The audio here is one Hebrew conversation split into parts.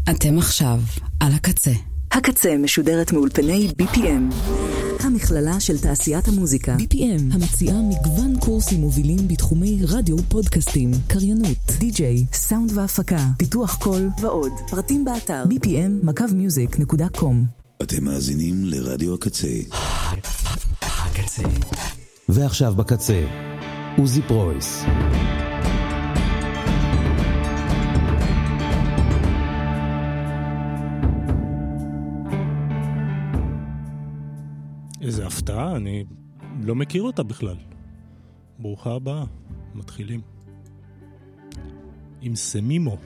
אתם עכשיו על הקצה. הקצה משודרת מאולפני BPM, המכללה של תעשיית המוזיקה. BPM, המציעה מגוון קורסים מובילים בתחומי רדיו, פודקאסטים, קריינות, די-ג'יי, סאונד והפקה, פיתוח קול ועוד. פרטים באתר bpm-music.com. אתם מאזינים לרדיו הקצה. הקצה. ועכשיו בקצה, עוזי פרויס. איזה הפתעה, אני לא מכיר אותה בכלל. ברוכה הבאה, מתחילים. עם סמימו.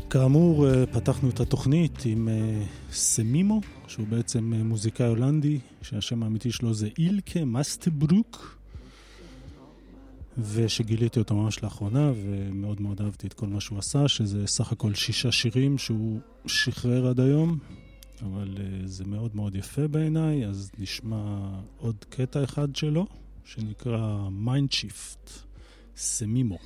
כאמור, פתחנו את התוכנית עם סמימו, שהוא בעצם מוזיקאי הולנדי, שהשם האמיתי שלו זה אילקה מסטברוק, ושגיליתי אותו ממש לאחרונה, ומאוד מאוד אהבתי את כל מה שהוא עשה, שזה סך הכל 6 שירים שהוא שחרר עד היום, אבל זה מאוד מאוד יפה בעיניי, אז נשמע עוד קטע אחד שלו, שנקרא Mind Shift, סמימו.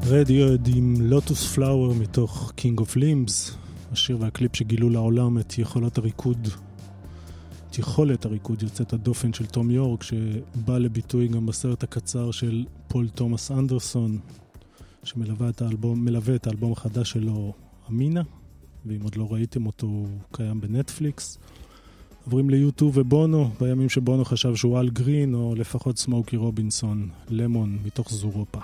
רדיואד עם לוטוס פלאואר מתוך King of Limbs, השיר והקליפ שגילו לעולם את יכולת הריקוד יוצאת הדופן של תום יורק, שבא לביטוי גם בסרט הקצר של פול תומאס אנדרסון, שמלווה את האלבום החדש שלו, אמינה, ואם עוד לא ראיתם אותו, הוא קיים בנטפליקס. עוברים ליוטיוב ובונו, בימים שבונו חשב שהוא אל גרין, או לפחות סמוקי רובינסון, למון מתוך זורופה.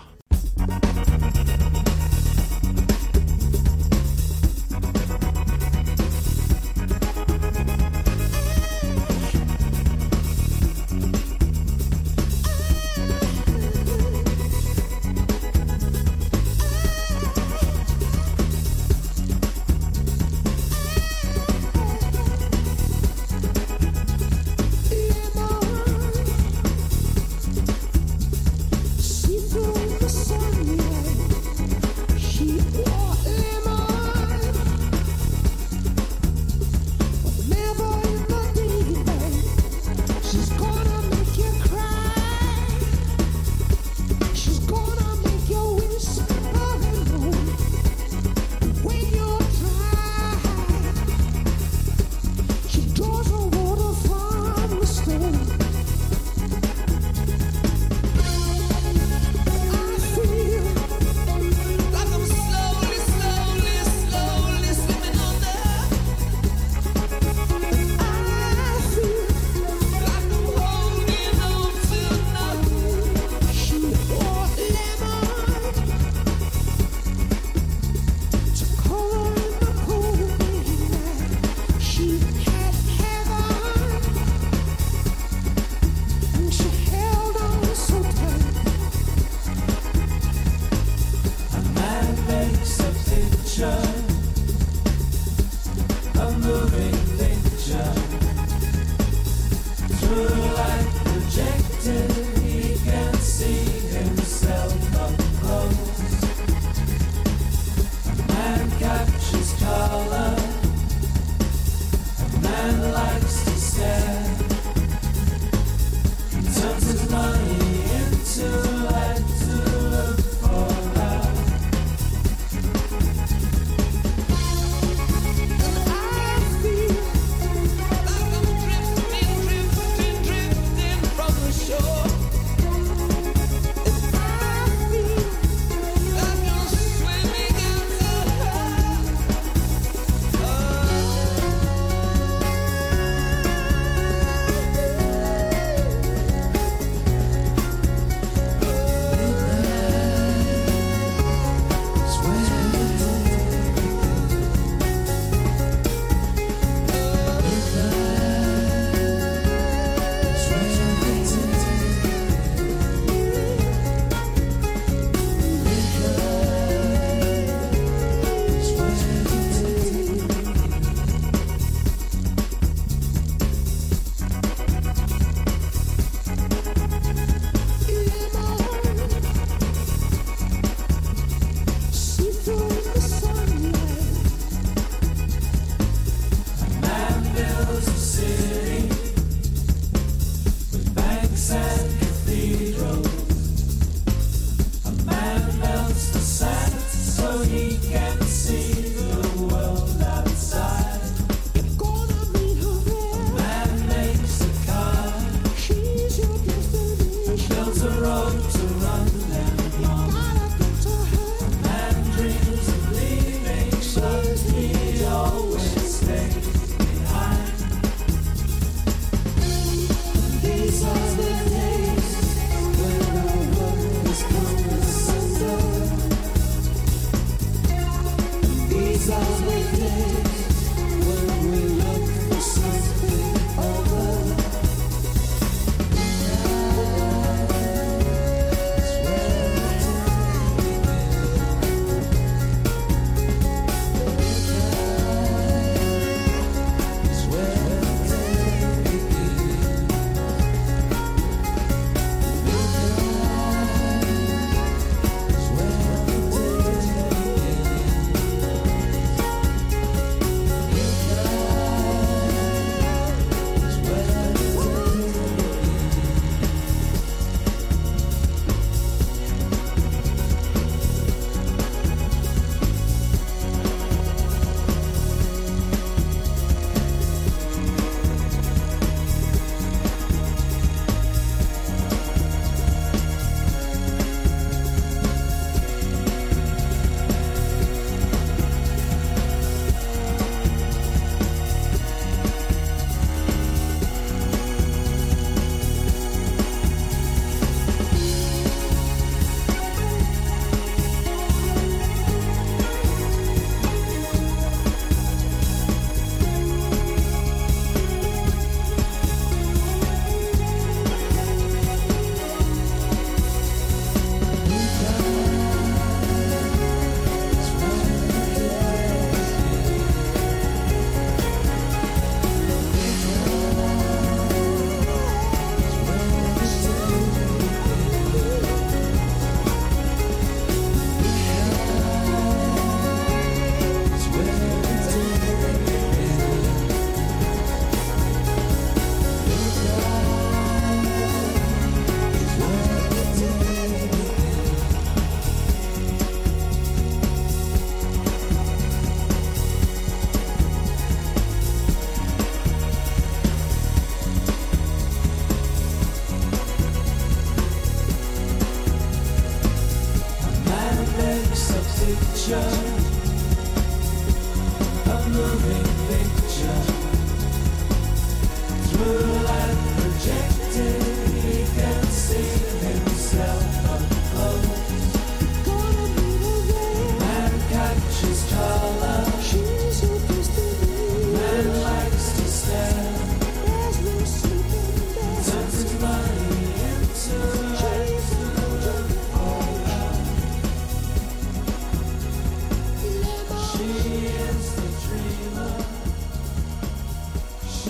She threw the sun, yeah.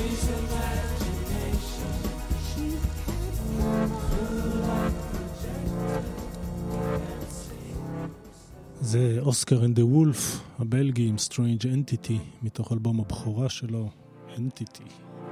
זה אוסקר אנד דה וולף, הבלגי עם Strange Entity, מתוך אלבום הבכורה שלו, Entity.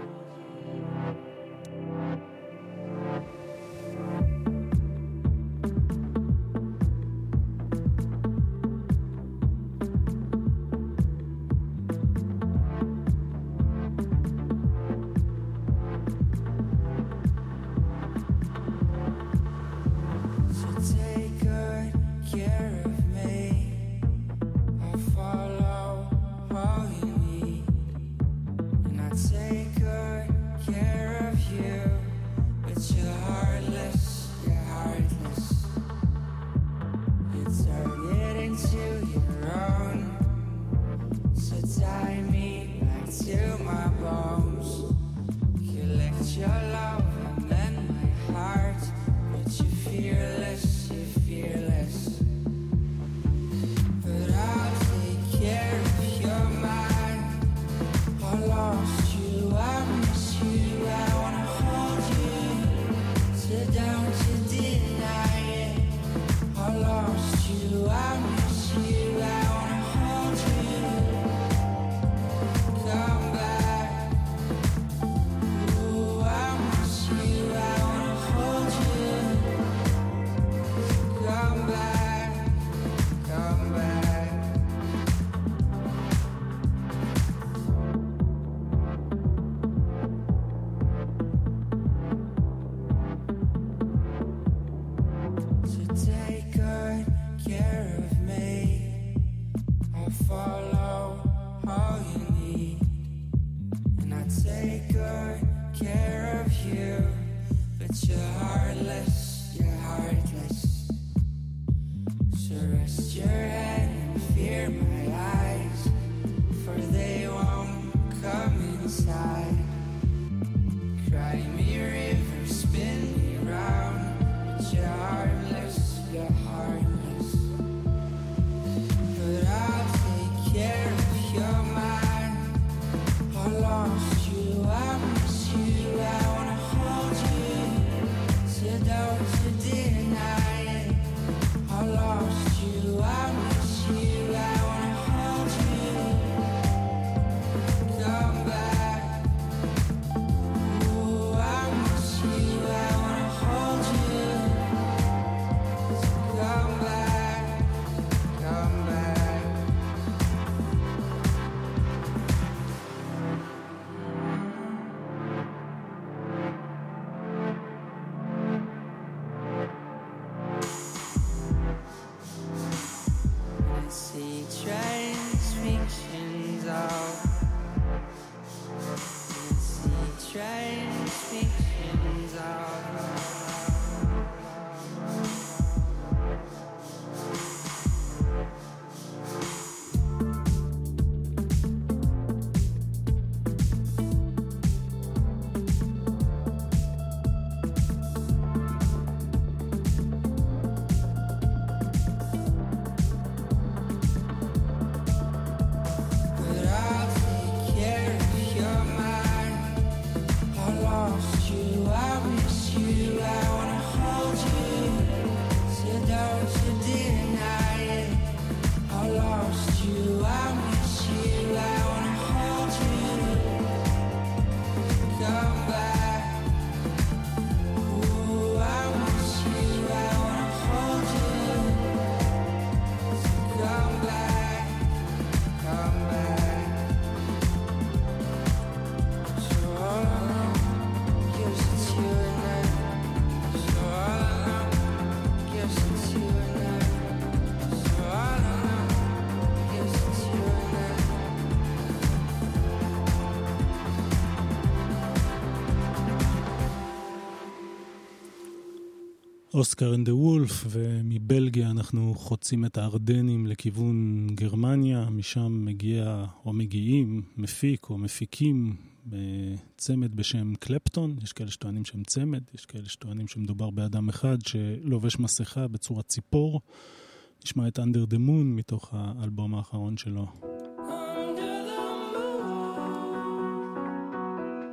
אוסקר אנד דה וולף, ומבלגיה אנחנו חוצים את הארדנים לכיוון גרמניה, משם מגיע או מגיעים מפיק או מפיקים צמד בשם קלפטון. יש כאלה שטוענים שהם צמד, יש כאלה שטוענים שמדובר באדם אחד שלובש מסכה בצורת ציפור. נשמע את Under the Moon מתוך האלבום האחרון שלו.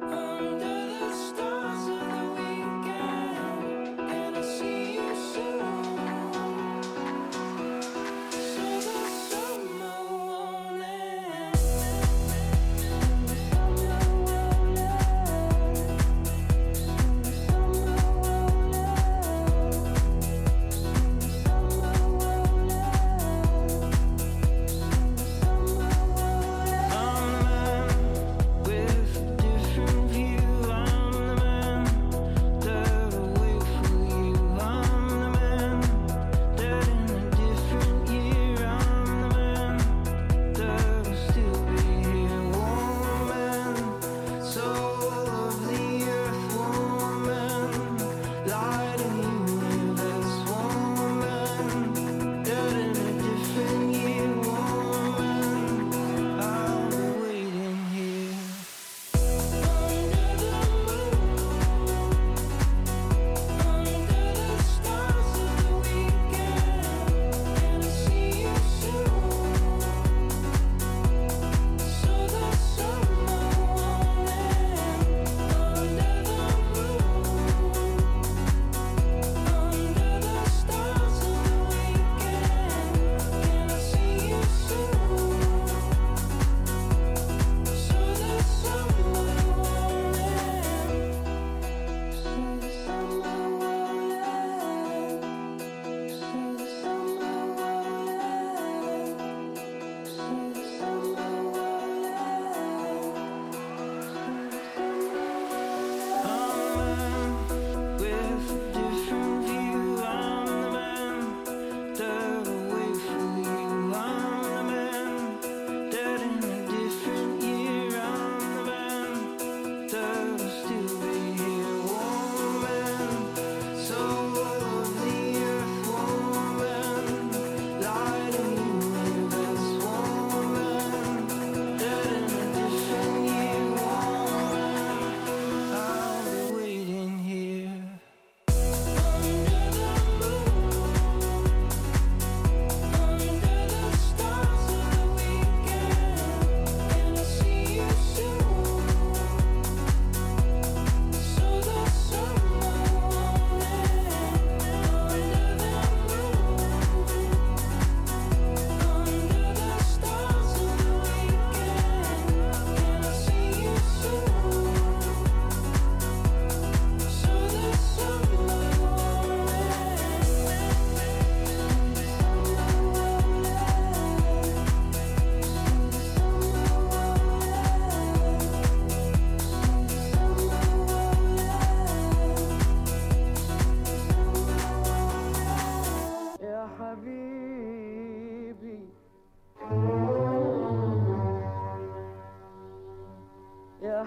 يا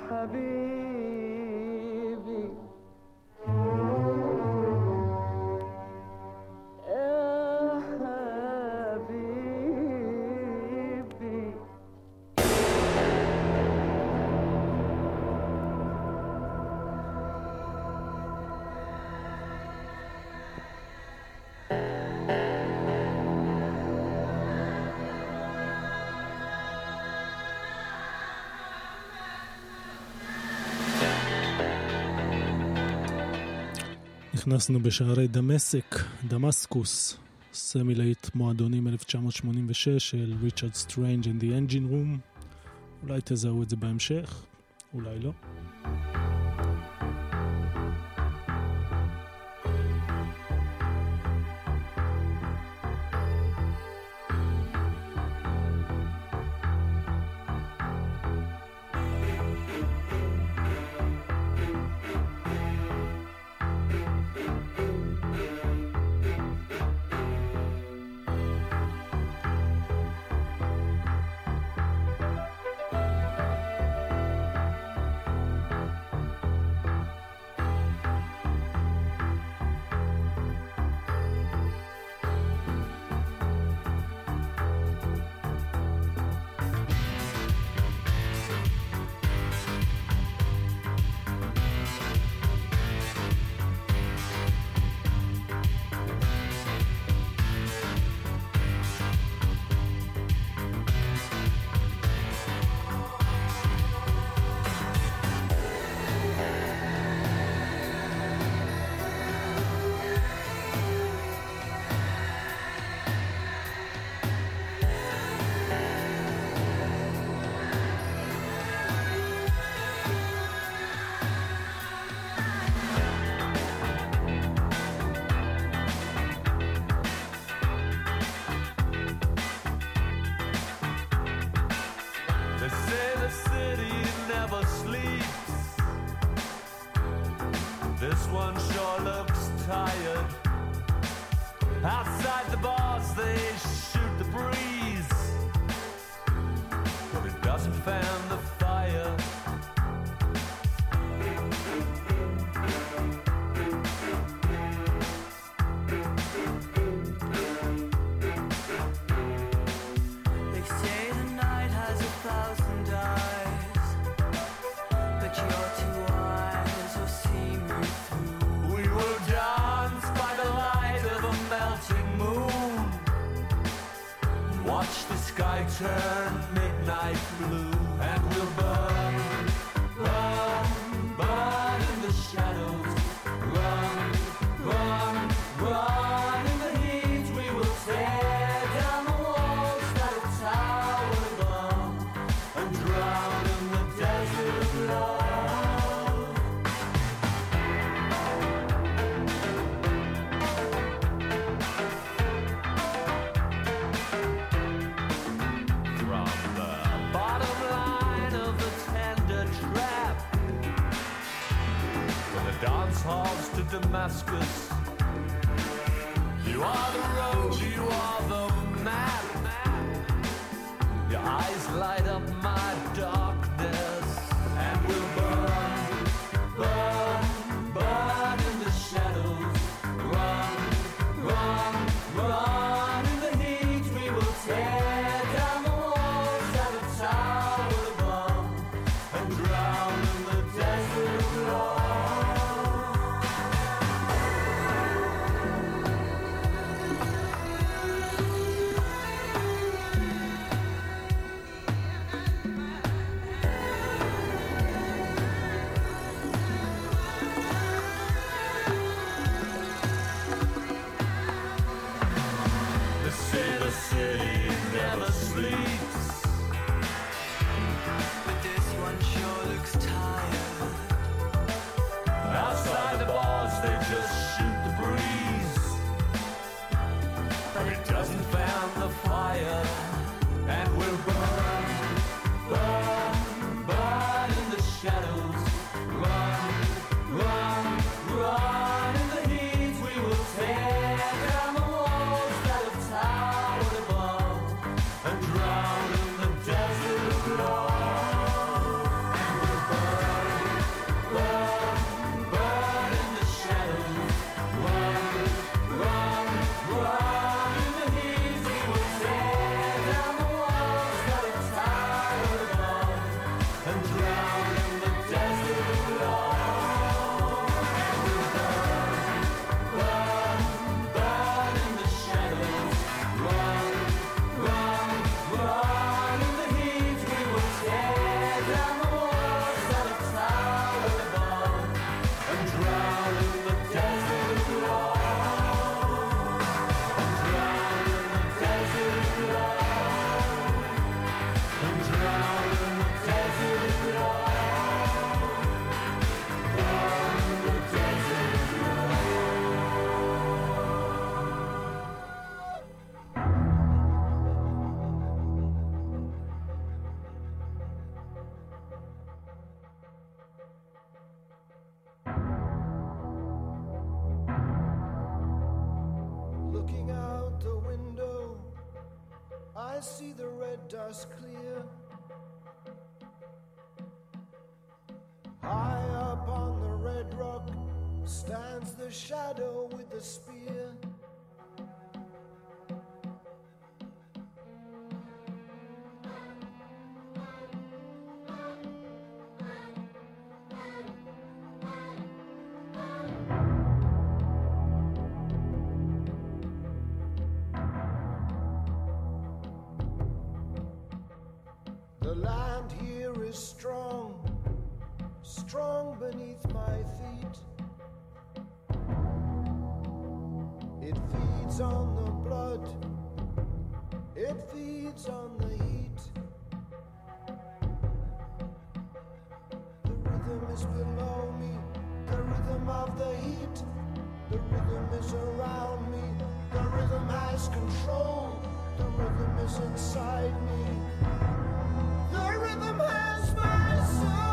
حبيبي يا حبيبي נכנסנו בשערי דמסקוס, סמי להיט מועדונים 1986 של ריצ'רד סטרנג' and the Engine Room. אולי תזהו את זה בהמשך, אולי לא. Damascus. You are the road, you are the map. Your eyes light up my darkness, and we'll burn, burn, burn in the shadows. Run, run, run in the heat. We will tear down the walls that the tower above and drown in the desert love. see the red dust clear. High up on the red rock stands the shadow with the spear. The land here is strong, strong beneath my feet. It feeds on the blood, it feeds on the heat. The rhythm is below me, the rhythm of the heat. The rhythm is around me, the rhythm has control. The rhythm is inside me. The rhythm has my soul.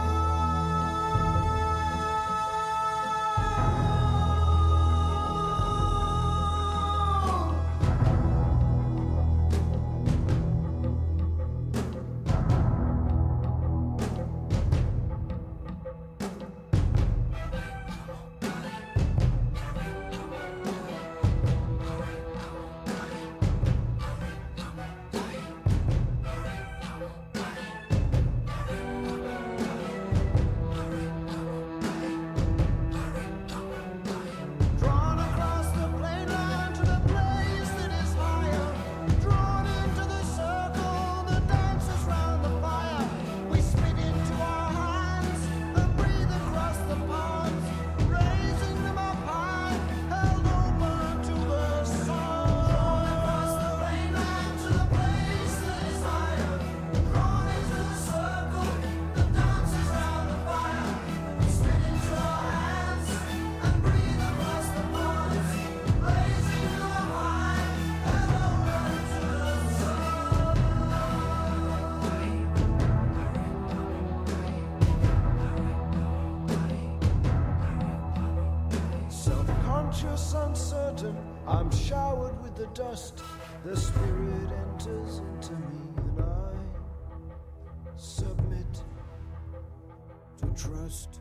Uncertain, I'm showered with the dust. The spirit enters into me and I submit to trust.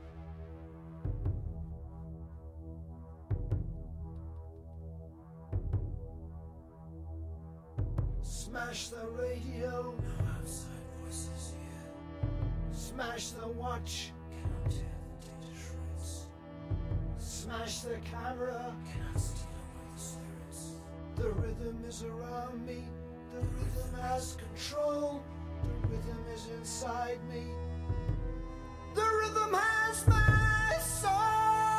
Smash the radio, no outside voices here. Smash the watch, cannot tear the data shreds. Smash the camera, cannot steal away the spirits. The rhythm is around me, the rhythm has control. The rhythm is inside me. The rhythm has my soul.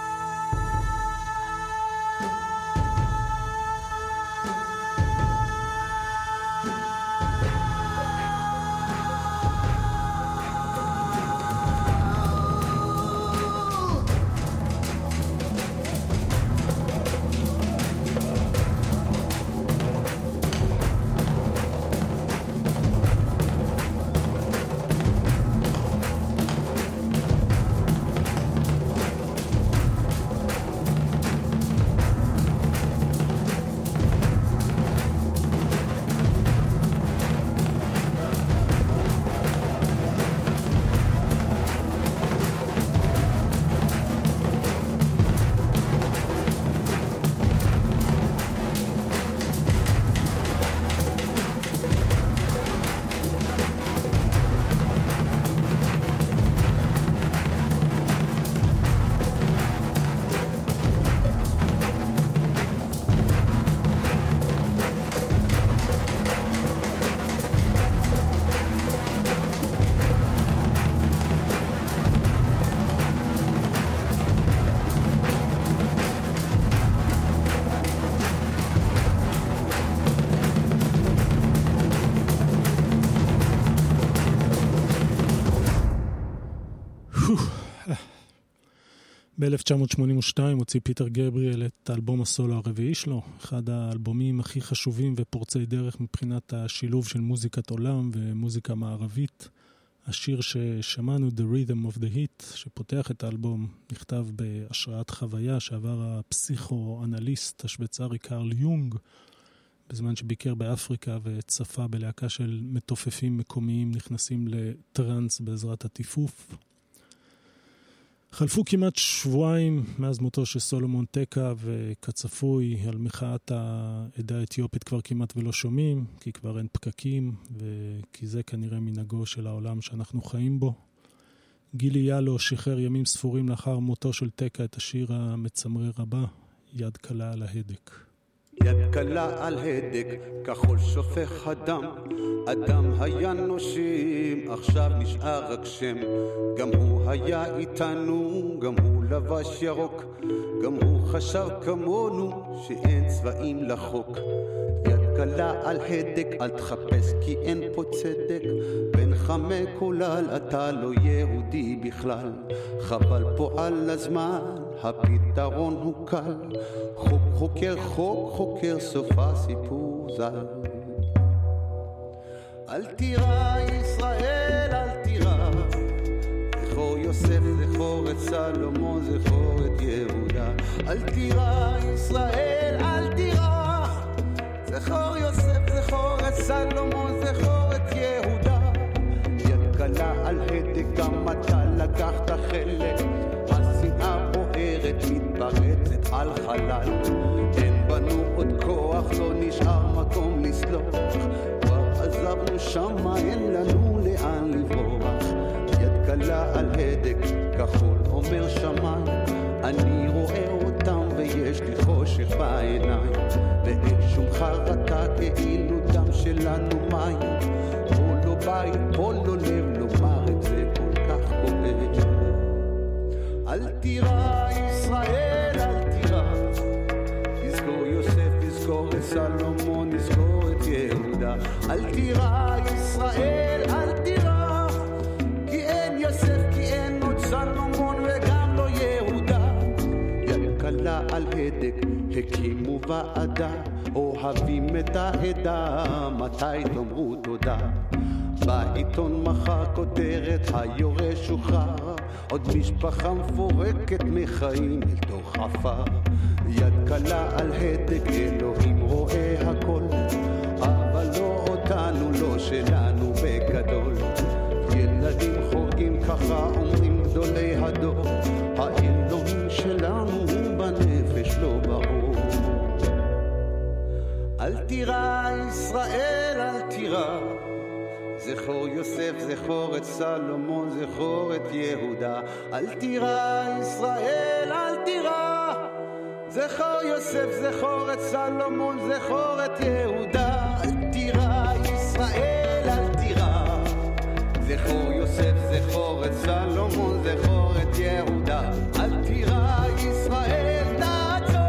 ב-1982 הוציא פיטר גבריאל את האלבום הסולו הרביעי שלו, אחד האלבומים הכי חשובים ופורצי דרך מבחינת השילוב של מוזיקת עולם ומוזיקה מערבית. השיר ששמענו, The Rhythm of the Heat, שפותח את האלבום, נכתב בהשראת חוויה שעבר הפסיכואנליסט השוויצרי קרל יונג בזמן שביקר באפריקה וצפה בלהקה של מתופפים מקומיים נכנסים לטרנס בעזרת הטיפוף. חלפו כמעט שבועיים מאז מותו של סולומון טקה, וכצפוי על מחאת העדה האתיופית כבר כמעט ולא שומעים, כי כבר אין פקקים, וכי זה כנראה מנהגו של העולם שאנחנו חיים בו. גילי ילו שחרר ימים ספורים לאחר מותו של טקה את השיר המצמרר הבא, יד קלה על ההדק. יד קלה על הדק, כחול שופך הדם, אדם היה נושים, עכשיו נשאר רק שם. גם הוא היה איתנו, גם הוא לבש ירוק, גם הוא חשב כמונו שאין צבעים לחוק. יד קלה על הדק, אל תחפש כי אין פה צדק, בינך מקולל, אתה לא יהודי בכלל. חבל פה על הזמן, הפתרון הוא קל, חוק חוקר חוק חוקר, סוף הסיפור זל. אל תירא ישראל, אל תירא, זכור יוסף, זכור את סלומון, זכור את יהודה. אל תירא ישראל, אל תירא, זכור יוסף, זכור את סלומון, זכור את יהודה. יד קלה על הדק, גם אתה לקחת חלק, השנאה בוערת מתפרצת על חלל. אין בנו עוד כוח, לא נשאר מקום לסלוח, כבר עזבנו שמה, אין לנו לאן לברוח. יד קלה על הדק, כחול אומר שמן, אני רואה אותם ויש לי חושך בעיניים, ואין שום חרטה כאילו דם שלנו מים. פה לא בית, פה לא לב, לומר את זה כל כך כואב. אל תירא ישראל, אל תירא, תזכור יוסף, תזכור את סלומון, תזכור את יהודה. אל תירא ישראל, אל תירא, כי אין יוסף, כי אין עוד סלומון וגם לא יהודה. יד קלה על הדק, הקימו ועדה, אוהבים את העדה, מתי תאמרו תודה? בעיתון מחר כותרת, היורש שוחרר, עוד משפחה מפורקת מחיים אל תוך עפר. יד קלה על הדק, אלוהים רואה הכל, אבל לא אותנו, לא שלנו בגדול. ילדים חורגים ככה אומרים גדולי הדור, האלוהים שלנו הוא בנפש לא באור. אל תירא ישראל, אל תירא, זכור יוסף, זכור את סלומון, זכור את יהודה. אל תירא ישראל, אל תירא, זכור יוסף, זכור את סלומון, זכור את יהודה. אל תירא ישראל, אל תירא, זכור יוסף, זכור את סלומון, זכור את יהודה. אל תירא ישראל, תעצור.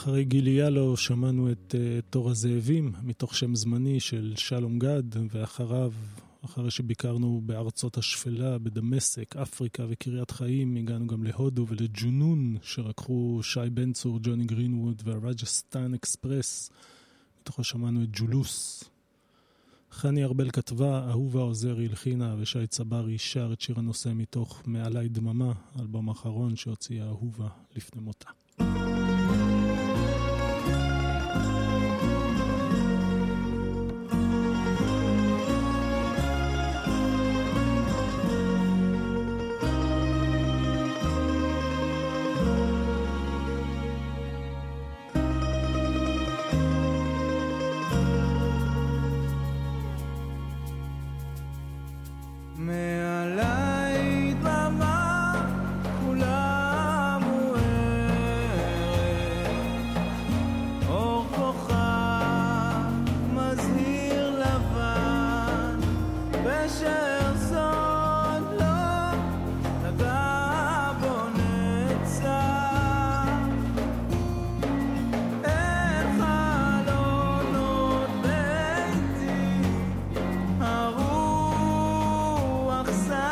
אחרי גיליאלו שמענו את תור הזאבים מתוך שם זמני של שלום גד, ואחריו, אחרי שביקרנו בארצות השפלה, בדמשק, אפריקה וקריית חיים, הגענו גם להודו ולג'ונון שרקחו שי בן צור, ג'וני גרינווד והרג'סטן אקספרס. מתוכו שמענו את ג'ולוס. חני ארבל כתבה, אהובה עוזרי הלחינה, ושי צברי שר את שיר הנושא מתוך מעלי דממה, אלבום האחרון שהוציאה אהובה לפני מותה. מעלי דממה כולה מוארת, אור כוכב מזהיר לבן, ושארסון לא נגע בו נצח. אין חלונות ביתי, הרוח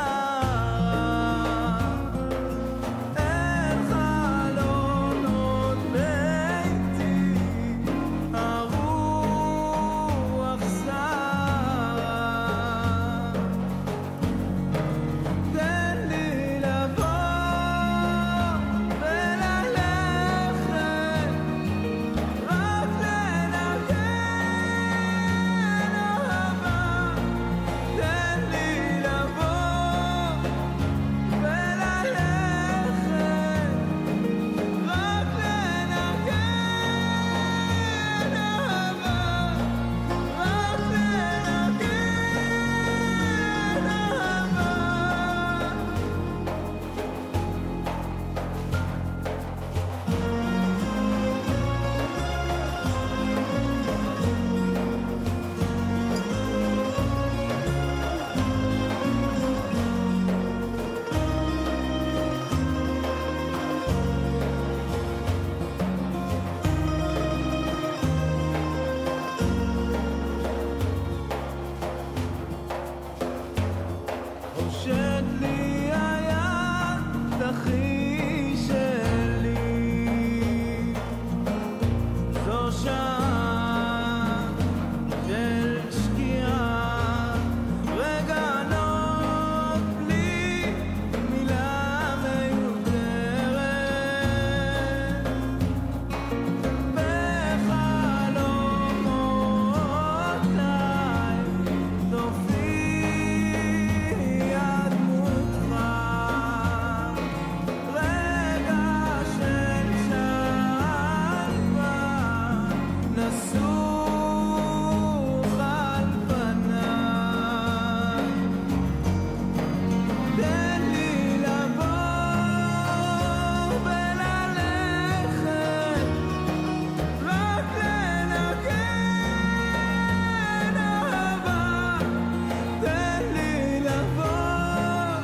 סערה. אין חלונות ביתי, הרוח סערה. תן לי לבוא וללכת, רק לנגן אהבה. תן לי לבוא וללכת, רק לנגן אהבה. רק הושט לי היד, תחי שלי, זו שעה של שקיעה, רגע נוח בלי מילה מיותרת, בחלומותיי תופיע דמותך, רגע של שלווה נסוך על פניי. תן לי לבוא וללכת, רק לנגן אהבה. תן לי לבוא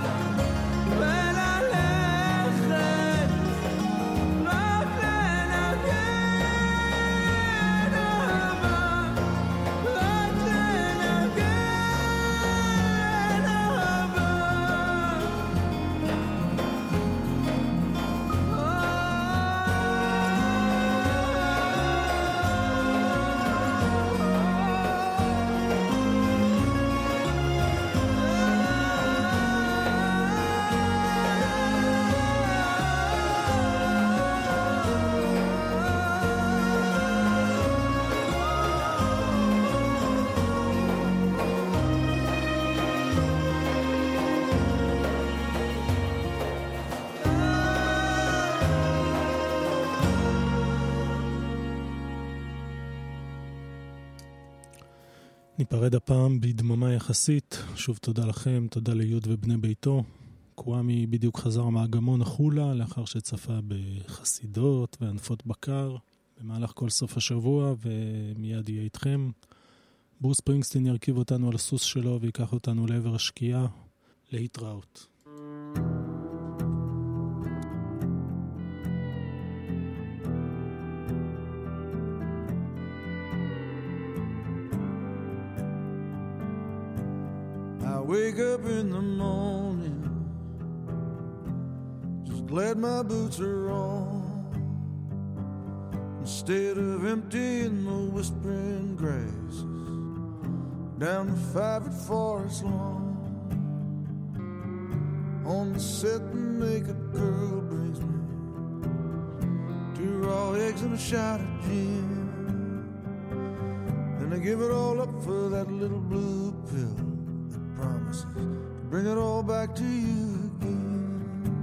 וללכת, רק לנגן אהבה. רק ניפרד הפעם בדממה יחסית. שוב תודה לכם, תודה ליוד ובני ביתו. קוואמי בדיוק חזר מהגמון החולה לאחר שצפה בחסידות וענפות בקר במהלך כל סוף השבוע, ומיד יהיה איתכם. ברוס פרינגסטין ירכיב אותנו על הסוס שלו ויקח אותנו לעבר השקיעה. להתראות. wake up in the morning, just glad my boots are on. Instead of emptying the whispering grasses down the 5 at Forest Lawn, on the set the naked girl brings me 2 raw eggs and a shot of gin. Then I give it all up for that little blue pill that promises to bring it all back to you again.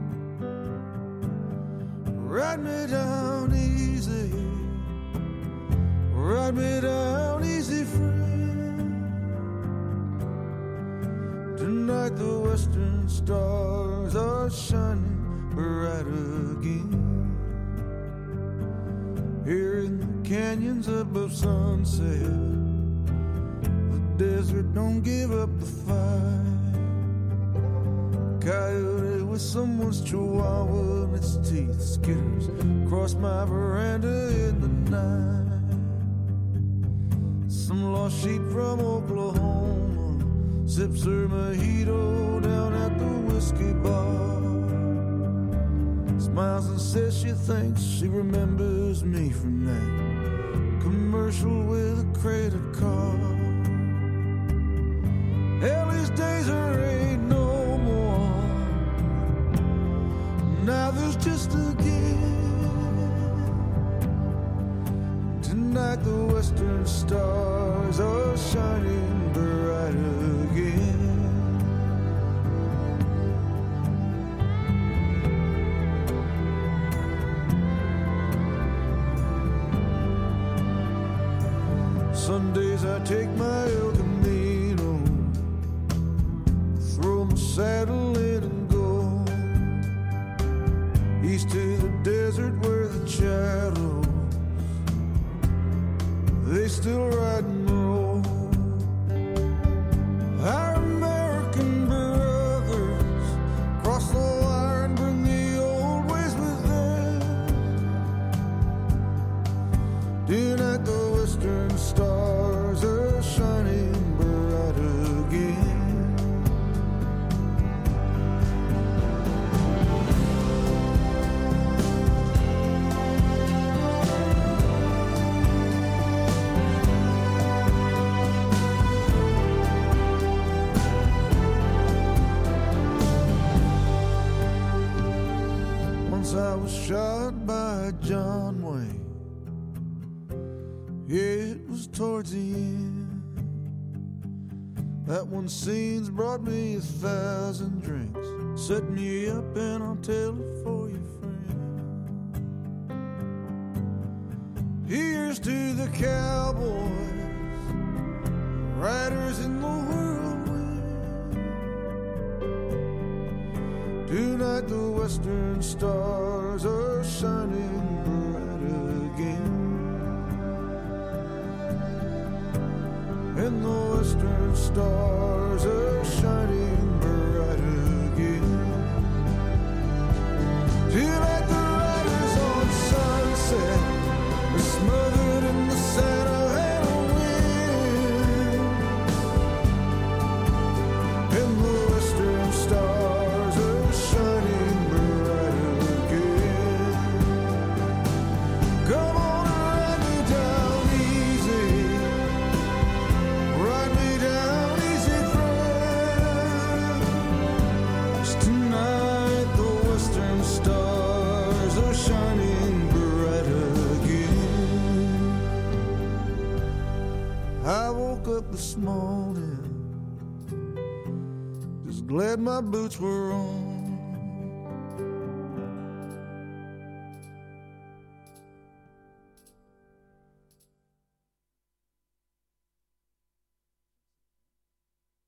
Ride me down easy, ride me down easy, friend. Tonight the western stars are shining bright again. Here in the canyons above sunset, the desert don't give up the fight. Coyote with someone's chihuahua in its teeth skitters across my veranda in the night. Some lost sheep from Oklahoma sips her mojito down at the whiskey bar, smiles and says she thinks she remembers me from that commercial with a credit card. Hell, these days there ain't no more. Now there's just a gift. Tonight the western stars are shining bright again. Sundays I take my El Camino, throw my saddle in and go east to the desert where the shadows, they still ride and roll. Our American brothers cross the line, bring the old ways with them. Tonight the western stars are shining bright again. Once I was shot by John Wayne. Yeah, it was towards the end. That one scene's brought me 1,000 drinks. Set me up and I'll tell it for you, friend. Here's to the cowboys, riders in the whirlwind. Tonight the western stars are shining bright again. And the western stars are shining bright again. Tonight the riders on Sunset are smothered in the Santa Ana wind. And the western stars are shining bright again. Come on and ride me down easy, ride me down easy, friend. 'Cause tonight the western stars are shining bright again. I woke up this morning, just glad my boots were on.